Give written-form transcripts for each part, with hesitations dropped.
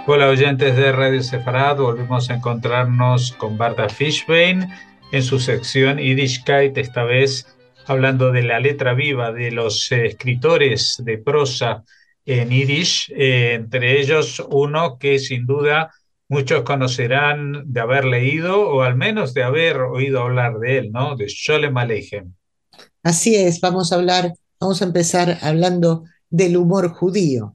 Hola oyentes de Radio Sefarad, volvemos a encontrarnos con Barda Fishbein en su sección Yiddishkeit, esta vez hablando de la letra viva de los escritores de prosa en Yiddish, entre ellos uno que sin duda muchos conocerán de haber leído o al menos de haber oído hablar de él, ¿no? De Sholem Aleichem. Así es, vamos a empezar hablando del humor judío.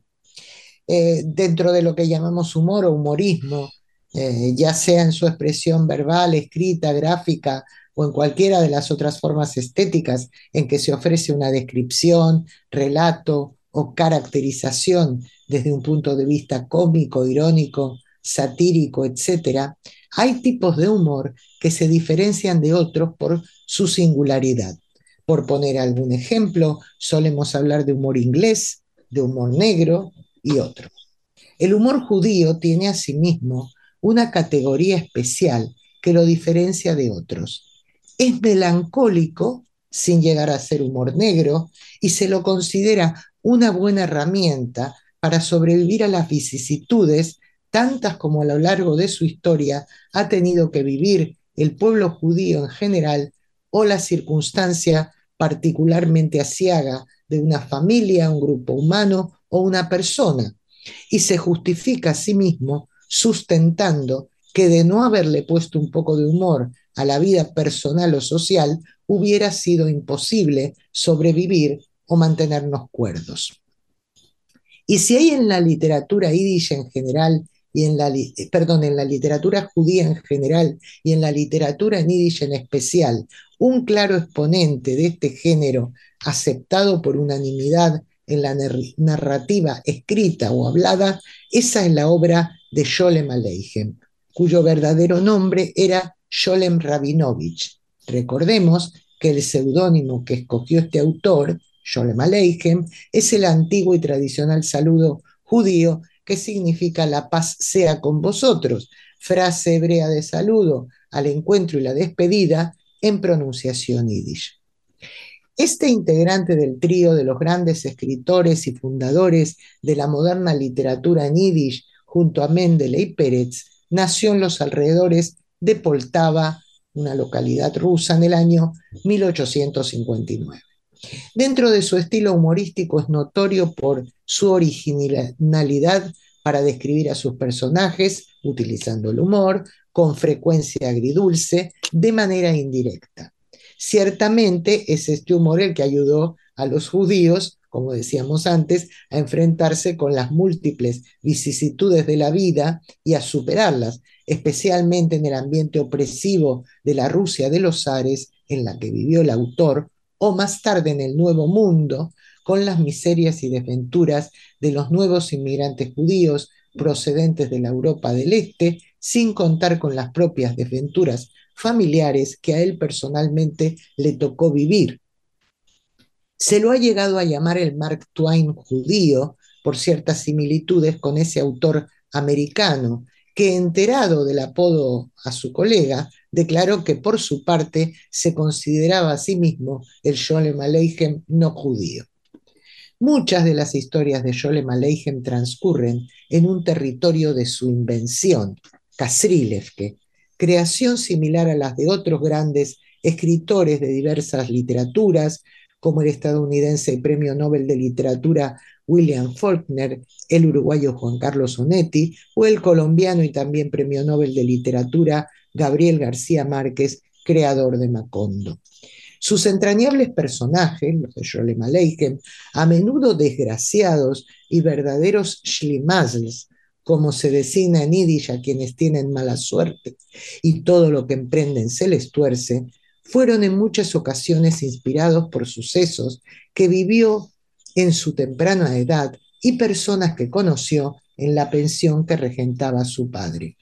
Dentro de lo que llamamos humor o humorismo, ya sea en su expresión verbal, escrita, gráfica o en cualquiera de las otras formas estéticas en que se ofrece una descripción, relato o caracterización desde un punto de vista cómico, irónico, satírico, etcétera, hay tipos de humor que se diferencian de otros por su singularidad. Por poner algún ejemplo, solemos hablar de humor inglés, de humor negro y otros. El humor judío tiene asimismo una categoría especial que lo diferencia de otros. Es melancólico sin llegar a ser humor negro y se lo considera una buena herramienta para sobrevivir a las vicisitudes, tantas como a lo largo de su historia ha tenido que vivir el pueblo judío en general o la circunstancia particularmente asiaga de una familia, un grupo humano o una persona, y se justifica a sí mismo sustentando que de no haberle puesto un poco de humor a la vida personal o social, hubiera sido imposible sobrevivir o mantenernos cuerdos. Y si hay en la literatura yiddish en general y en la literatura judía en general y en la literatura en yiddish en especial, un claro exponente de este género aceptado por unanimidad en la narrativa escrita o hablada, esa es la obra de Sholem Aleichem, cuyo verdadero nombre era Sholem Rabinovich. Recordemos que el seudónimo que escogió este autor, Sholem Aleichem, es el antiguo y tradicional saludo judío que significa la paz sea con vosotros, frase hebrea de saludo al encuentro y la despedida en pronunciación yiddish. Este integrante del trío de los grandes escritores y fundadores de la moderna literatura en yiddish, junto a Mendele y Pérez, nació en los alrededores de Poltava, una localidad rusa, en el año 1859. Dentro de su estilo humorístico es notorio por su originalidad para describir a sus personajes, utilizando el humor, con frecuencia agridulce, de manera indirecta. Ciertamente es este humor el que ayudó a los judíos, como decíamos antes, a enfrentarse con las múltiples vicisitudes de la vida y a superarlas, especialmente en el ambiente opresivo de la Rusia de los zares en la que vivió el autor, o más tarde en el Nuevo Mundo, con las miserias y desventuras de los nuevos inmigrantes judíos procedentes de la Europa del Este, sin contar con las propias desventuras familiares que a él personalmente le tocó vivir. Se lo ha llegado a llamar el Mark Twain judío por ciertas similitudes con ese autor americano, que enterado del apodo a su colega, declaró que por su parte se consideraba a sí mismo el Sholem Aleichem no judío. Muchas de las historias de Sholem Aleichem transcurren en un territorio de su invención, Kasrilevke, creación similar a las de otros grandes escritores de diversas literaturas, como el estadounidense Premio Nobel de Literatura William Faulkner, el uruguayo Juan Carlos Onetti o el colombiano y también Premio Nobel de Literatura Gabriel García Márquez, creador de Macondo. Sus entrañables personajes, los de Sholem Aleichem, a menudo desgraciados y verdaderos schlimazls, como se designa en Yiddish a quienes tienen mala suerte y todo lo que emprenden se les tuerce, fueron en muchas ocasiones inspirados por sucesos que vivió en su temprana edad y personas que conoció en la pensión que regentaba su padre.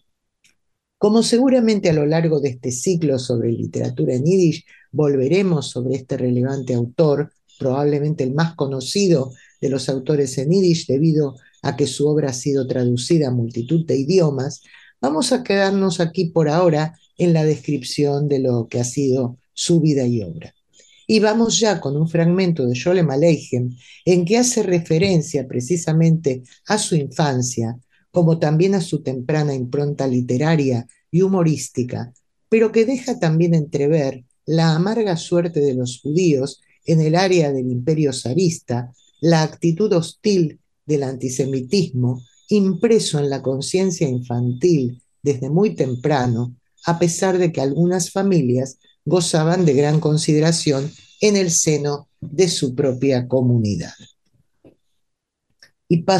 Como seguramente a lo largo de este ciclo sobre literatura en yiddish volveremos sobre este relevante autor, probablemente el más conocido de los autores en yiddish debido a que su obra ha sido traducida a multitud de idiomas, vamos a quedarnos aquí por ahora en la descripción de lo que ha sido su vida y obra. Y vamos ya con un fragmento de Sholem Aleichem en que hace referencia precisamente a su infancia, como también a su temprana impronta literaria y humorística, pero que deja también entrever la amarga suerte de los judíos en el área del imperio zarista, la actitud hostil del antisemitismo impreso en la conciencia infantil desde muy temprano, a pesar de que algunas familias gozaban de gran consideración en el seno de su propia comunidad. Y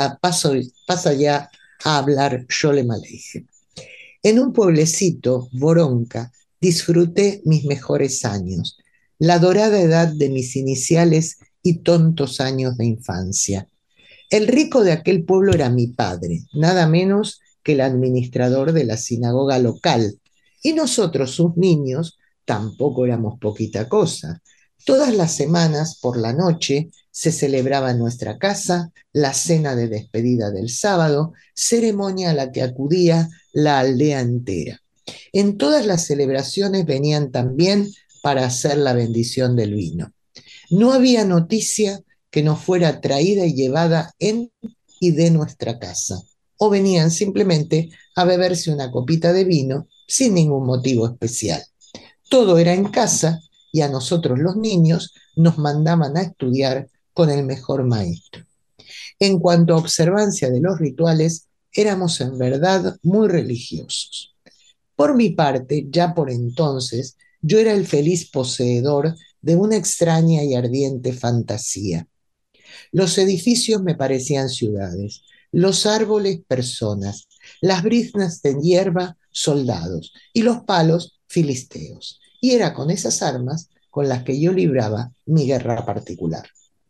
pasa ya a hablar Sholem Aleichem. En un pueblecito, Voronka, disfruté mis mejores años, la dorada edad de mis iniciales y tontos años de infancia. El rico de aquel pueblo era mi padre, nada menos que el administrador de la sinagoga local, y nosotros, sus niños, tampoco éramos poquita cosa. Todas las semanas, por la noche, se celebraba en nuestra casa la cena de despedida del sábado, ceremonia a la que acudía la aldea entera. En todas las celebraciones venían también para hacer la bendición del vino. No había noticia que no fuera traída y llevada en y de nuestra casa, o venían simplemente a beberse una copita de vino sin ningún motivo especial. Todo era en casa y a nosotros los niños nos mandaban a estudiar con el mejor maestro. En cuanto a observancia de los rituales, éramos en verdad muy religiosos. Por mi parte, ya por entonces, yo era el feliz poseedor de una extraña y ardiente fantasía. Los edificios me parecían ciudades, los árboles personas, las briznas de hierba soldados y los palos filisteos. Y era con esas armas con las que yo libraba mi guerra particular.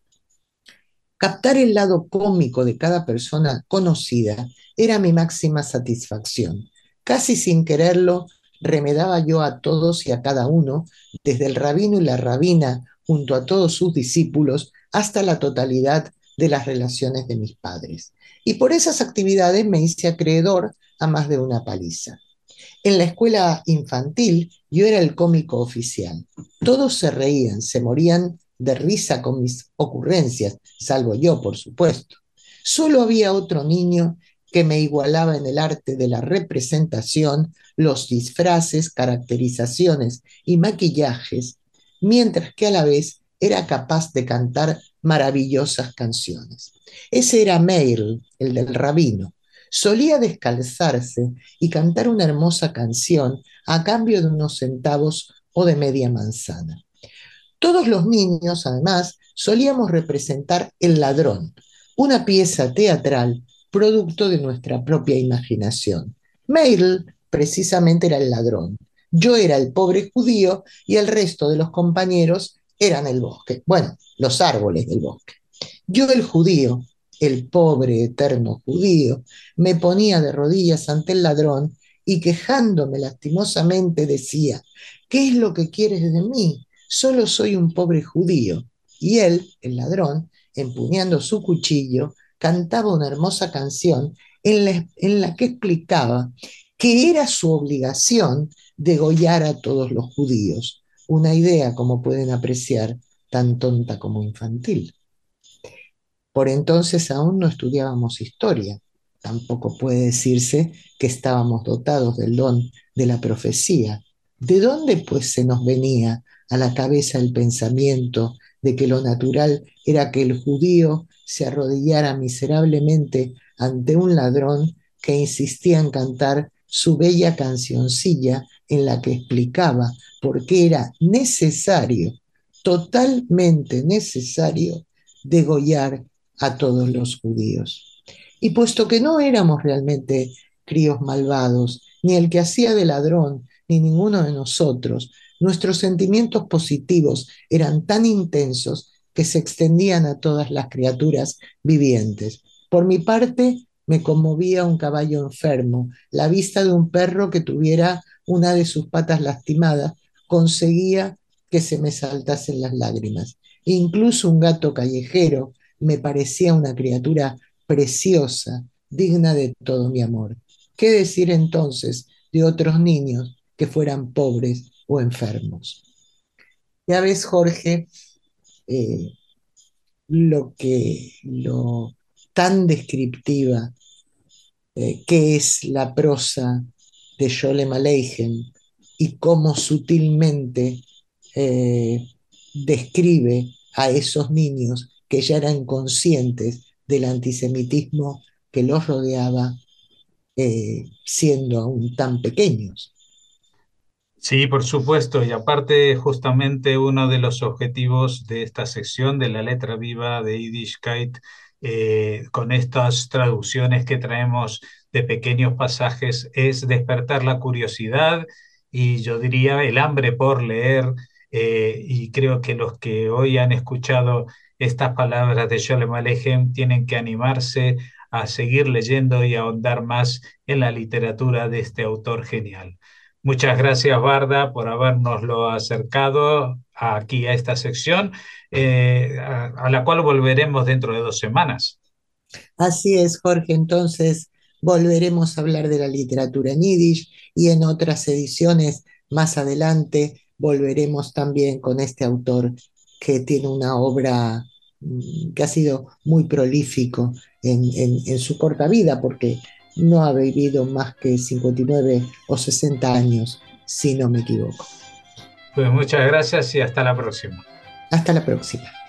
Captar el lado cómico de cada persona conocida era mi máxima satisfacción. Casi sin quererlo, remedaba yo a todos y a cada uno, desde el rabino y la rabina, junto a todos sus discípulos, hasta la totalidad de las relaciones de mis padres. Y por esas actividades me hice acreedor a más de una paliza. En la escuela infantil yo era el cómico oficial. Todos se reían, se morían de risa con mis ocurrencias, salvo yo, por supuesto. Solo había otro niño que me igualaba en el arte de la representación, los disfraces, caracterizaciones y maquillajes, mientras que a la vez era capaz de cantar maravillosas canciones. Ese era Meir, el del rabino. Solía descalzarse y cantar una hermosa canción a cambio de unos centavos o de media manzana. Todos los niños, además, solíamos representar El ladrón, una pieza teatral producto de nuestra propia imaginación. Meirl precisamente era el ladrón. Yo era el pobre judío y el resto de los compañeros eran el bosque. Bueno, los árboles del bosque. Yo, el judío, el pobre eterno judío, me ponía de rodillas ante el ladrón y quejándome lastimosamente decía, ¿qué es lo que quieres de mí? Solo soy un pobre judío. Y él, el ladrón, empuñando su cuchillo, cantaba una hermosa canción en la que explicaba que era su obligación degollar a todos los judíos. Una idea, como pueden apreciar, tan tonta como infantil. Por entonces aún no estudiábamos historia. Tampoco puede decirse que estábamos dotados del don de la profecía. ¿De dónde pues se nos venía a la cabeza el pensamiento de que lo natural era que el judío se arrodillara miserablemente ante un ladrón que insistía en cantar su bella cancioncilla en la que explicaba por qué era necesario, totalmente necesario, degollar a todos los judíos? Y puesto que no éramos realmente críos malvados, ni el que hacía de ladrón, ni ninguno de nosotros, nuestros sentimientos positivos eran tan intensos que se extendían a todas las criaturas vivientes. Por mi parte, me conmovía un caballo enfermo. La vista de un perro que tuviera una de sus patas lastimadas conseguía que se me saltasen las lágrimas. Incluso un gato callejero me parecía una criatura preciosa, digna de todo mi amor. ¿Qué decir entonces de otros niños que fueran pobres o enfermos? Ya ves, Jorge, eh, lo tan descriptiva qué es la prosa de Sholem Aleichem y cómo sutilmente eh, describe a esos niños que ya eran conscientes del antisemitismo que los rodeaba siendo aún tan pequeños. Sí, por supuesto, y aparte justamente uno de los objetivos de esta sección de la letra viva de Yiddishkeit, con estas traducciones que traemos de pequeños pasajes, es despertar la curiosidad y yo diría el hambre por leer, y creo que los que hoy han escuchado estas palabras de Sholem Aleichem tienen que animarse a seguir leyendo y a ahondar más en la literatura de este autor genial. Muchas gracias, Barda, por habernoslo acercado aquí a esta sección, a la cual volveremos dentro de 2 semanas. Así es, Jorge, entonces volveremos a hablar de la literatura en Yiddish y en otras ediciones más adelante volveremos también con este autor que tiene una obra que ha sido muy prolífico en su corta vida, porque no ha vivido más que 59 o 60 años, si no me equivoco. Pues muchas gracias y hasta la próxima. Hasta la próxima.